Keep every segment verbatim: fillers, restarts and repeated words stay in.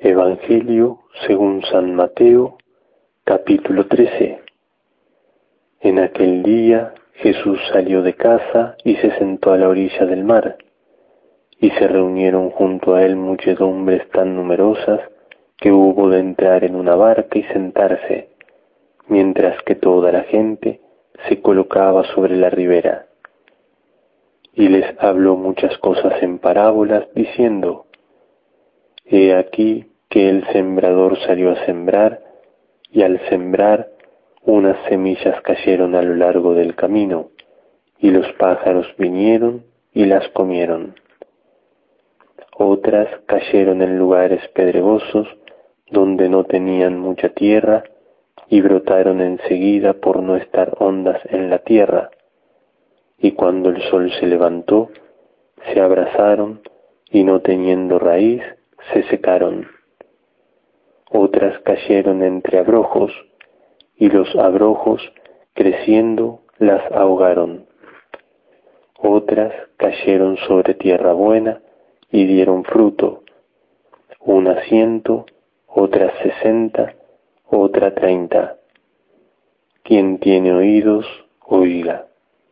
Evangelio según San Mateo, capítulo trece. En aquel día Jesús salió de casa y se sentó a la orilla del mar, y se reunieron junto a él muchedumbres tan numerosas que hubo de entrar en una barca y sentarse, mientras que toda la gente se colocaba sobre la ribera. Y les habló muchas cosas en parábolas, diciendo: He aquí que el sembrador salió a sembrar, y al sembrar unas semillas cayeron a lo largo del camino, y los pájaros vinieron y las comieron. Otras cayeron en lugares pedregosos, donde no tenían mucha tierra, y brotaron enseguida por no estar hondas en la tierra, y cuando el sol se levantó, se abrazaron, y no teniendo raíz, se secaron. Otras cayeron entre abrojos, y los abrojos, creciendo, las ahogaron. Otras cayeron sobre tierra buena, y dieron fruto, una ciento, otra sesenta, otra treinta. Quien tiene oídos, oiga.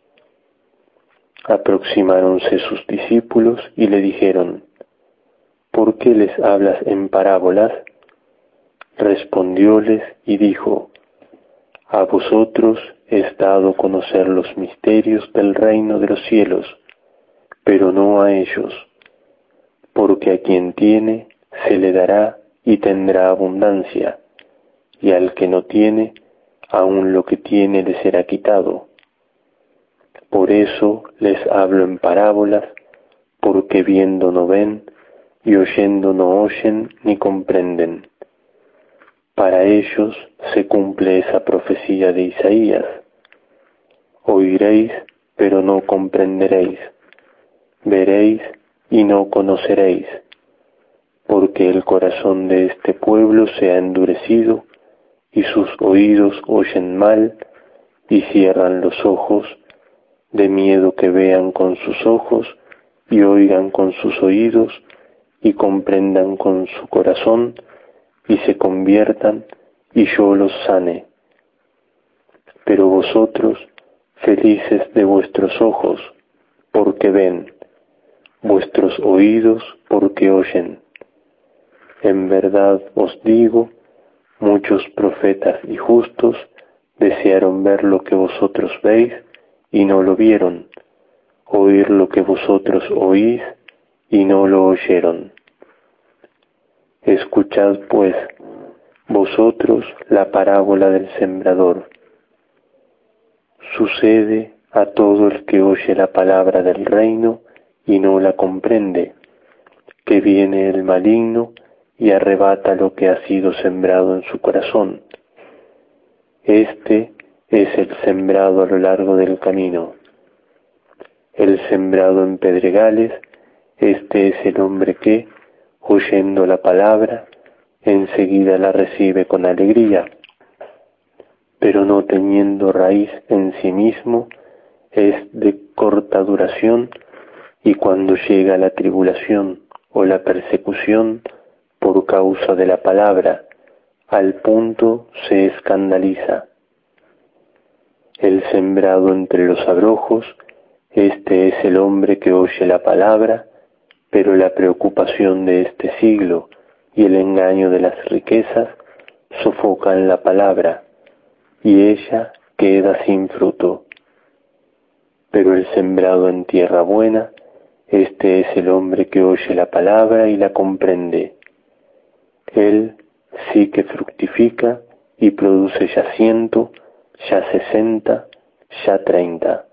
Aproximáronse sus discípulos y le dijeron: ¿Por qué les hablas en parábolas? Respondióles y dijo: A vosotros es dado conocer los misterios del reino de los cielos, pero no a ellos, porque a quien tiene se le dará y tendrá abundancia, y al que no tiene, aun lo que tiene le será quitado. Por eso les hablo en parábolas, porque viendo no ven, y oyendo no oyen ni comprenden. Para ellos se cumple esa profecía de Isaías: Oiréis, pero no comprenderéis; veréis y no conoceréis, porque el corazón de este pueblo se ha endurecido, y sus oídos oyen mal, y cierran los ojos, de miedo que vean con sus ojos, y oigan con sus oídos, y comprendan con su corazón, y se conviertan, y yo los sane. Pero vosotros, felices de vuestros ojos, porque ven; vuestros oídos, porque oyen. En verdad os digo, muchos profetas y justos desearon ver lo que vosotros veis, y no lo vieron; oír lo que vosotros oís, y no lo oyeron. Escuchad, pues, vosotros la parábola del sembrador. Sucede a todo el que oye la palabra del reino y no la comprende, que viene el maligno y arrebata lo que ha sido sembrado en su corazón. Este es el sembrado a lo largo del camino. El sembrado en pedregales, este es el hombre que, oyendo la palabra, enseguida la recibe con alegría, pero no teniendo raíz en sí mismo, es de corta duración, y cuando llega la tribulación o la persecución por causa de la palabra, al punto se escandaliza. El sembrado entre los abrojos, este es el hombre que oye la palabra, pero la preocupación de este siglo y el engaño de las riquezas sofocan la palabra, y ella queda sin fruto. Pero el sembrado en tierra buena, este es el hombre que oye la palabra y la comprende. Él sí que fructifica y produce ya ciento, ya sesenta, ya treinta.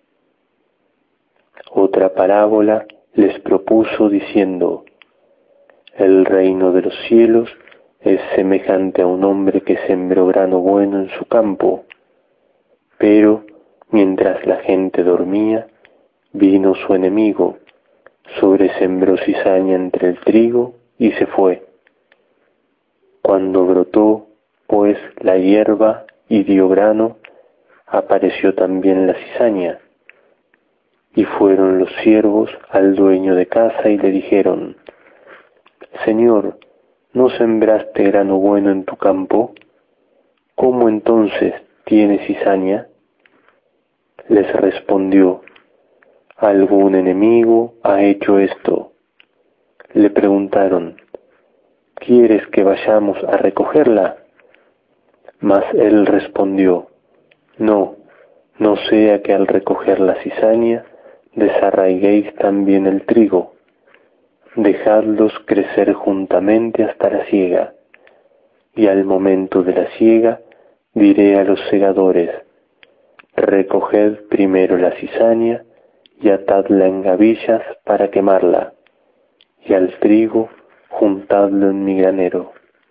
Otra parábola les propuso diciendo: El reino de los cielos es semejante a un hombre que sembró grano bueno en su campo, pero mientras la gente dormía, vino su enemigo, sobresembró cizaña entre el trigo y se fue. Cuando brotó, pues, la hierba y dio grano, apareció también la cizaña. Y fueron los siervos al dueño de casa y le dijeron: Señor, ¿no sembraste grano bueno en tu campo? ¿Cómo entonces tienes cizaña? Les respondió: ¿algún enemigo ha hecho esto? Le preguntaron: ¿quieres que vayamos a recogerla? Mas él respondió: no, no sea que al recoger la cizaña desarraiguéis también el trigo. Dejadlos crecer juntamente hasta la siega, y al momento de la siega diré a los segadores: recoged primero la cizaña y atadla en gavillas para quemarla, y al trigo juntadlo en mi granero.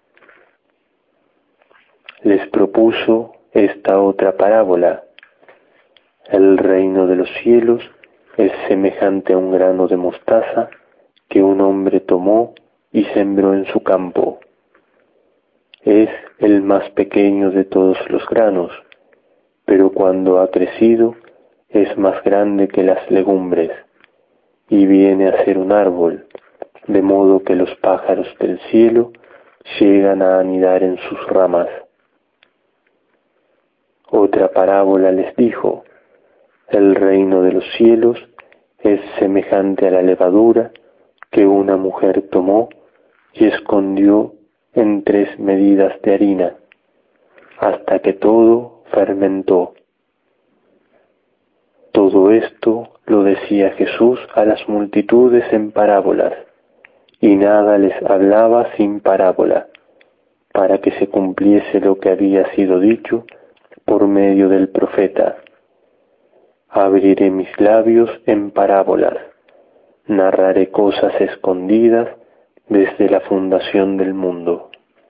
Les propuso esta otra parábola: el reino de los cielos es semejante a un grano de mostaza que un hombre tomó y sembró en su campo. Es el más pequeño de todos los granos, pero cuando ha crecido es más grande que las legumbres y viene a ser un árbol, de modo que los pájaros del cielo llegan a anidar en sus ramas. Otra parábola les dijo: el reino de los cielos es semejante a la levadura que una mujer tomó y escondió en tres medidas de harina, hasta que todo fermentó. Todo esto lo decía Jesús a las multitudes en parábolas, y nada les hablaba sin parábola, para que se cumpliese lo que había sido dicho por medio del profeta: abriré mis labios en parábolas, narraré cosas escondidas desde la fundación del mundo.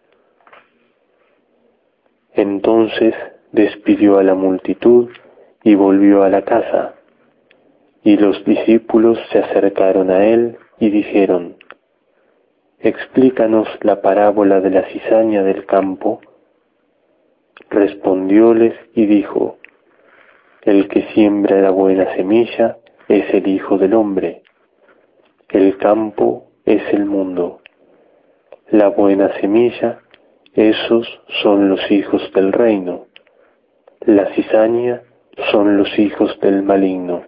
Entonces despidió a la multitud y volvió a la casa, y los discípulos se acercaron a él y dijeron: explícanos la parábola de la cizaña del campo. Respondióles y dijo: el que siembra la buena semilla es el Hijo del Hombre. El campo es el mundo. La buena semilla, esos son los hijos del reino. La cizaña son los hijos del maligno.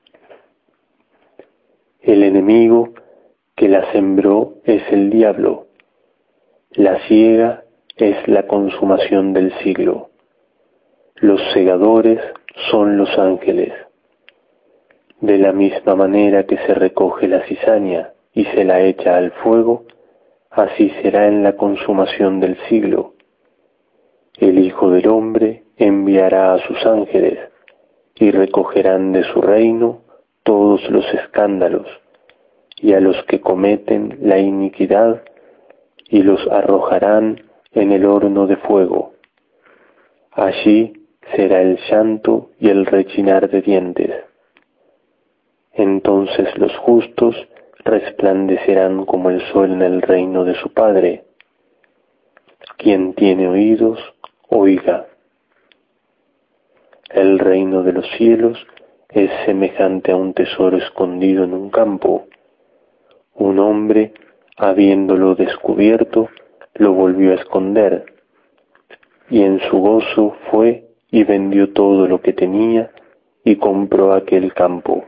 El enemigo que la sembró es el diablo. La siega es la consumación del siglo. Los segadores son los ángeles. De la misma manera que se recoge la cizaña y se la echa al fuego, así será en la consumación del siglo. El Hijo del Hombre enviará a sus ángeles, y recogerán de su reino todos los escándalos, y a los que cometen la iniquidad, y los arrojarán en el horno de fuego. Allí será el llanto y el rechinar de dientes. Entonces los justos resplandecerán como el sol en el reino de su Padre. Quien tiene oídos, oiga. El reino de los cielos es semejante a un tesoro escondido en un campo. Un hombre, habiéndolo descubierto, lo volvió a esconder, y en su gozo fue y vendió todo lo que tenía y compró aquel campo.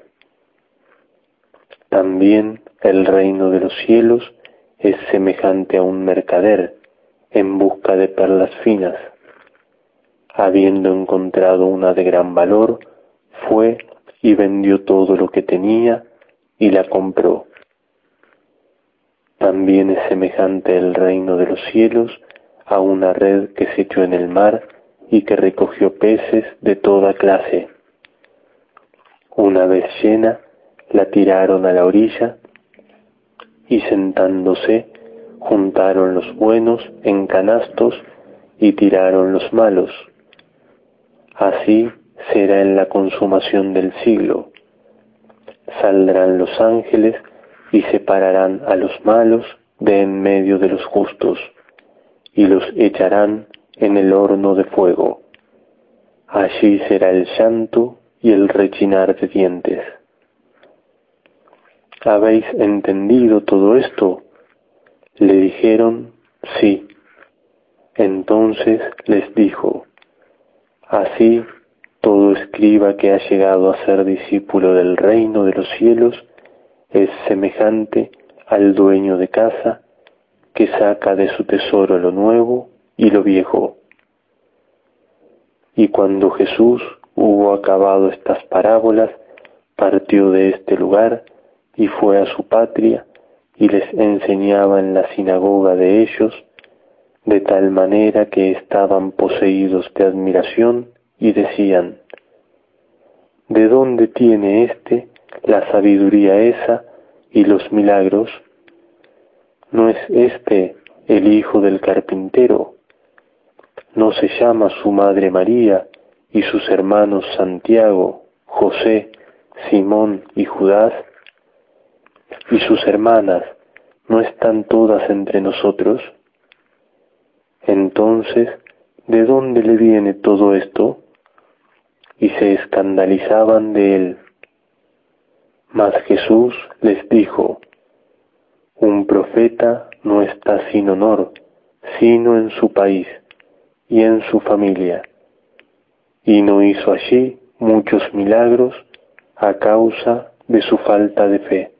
También el reino de los cielos es semejante a un mercader en busca de perlas finas. Habiendo encontrado una de gran valor, fue y vendió todo lo que tenía y la compró. También es semejante el reino de los cielos a una red que se echó en el mar y que recogió peces de toda clase. Una vez llena, la tiraron a la orilla y sentándose, juntaron los buenos en canastos y tiraron los malos. Así será en la consumación del siglo. Saldrán los ángeles y separarán a los malos de en medio de los justos, y los echarán en el horno de fuego. Allí será el llanto y el rechinar de dientes. ¿Habéis entendido todo esto? Le dijeron: Sí. Entonces les dijo: Así, todo escriba que ha llegado a ser discípulo del reino de los cielos es semejante al dueño de casa que saca de su tesoro lo nuevo y lo viejo. Y cuando Jesús hubo acabado estas parábolas, partió de este lugar y fue a su patria y les enseñaba en la sinagoga de ellos, de tal manera que estaban poseídos de admiración y decían: ¿De dónde tiene éste la sabiduría esa y los milagros? ¿No es éste el hijo del carpintero? ¿No se llama su madre María y sus hermanos Santiago, José, Simón y Judas? ¿Y sus hermanas no están todas entre nosotros? Entonces, ¿de dónde le viene todo esto? Y se escandalizaban de él. Mas Jesús les dijo: Un profeta no está sin honor, sino en su país y en su familia. Y no hizo allí muchos milagros a causa de su falta de fe.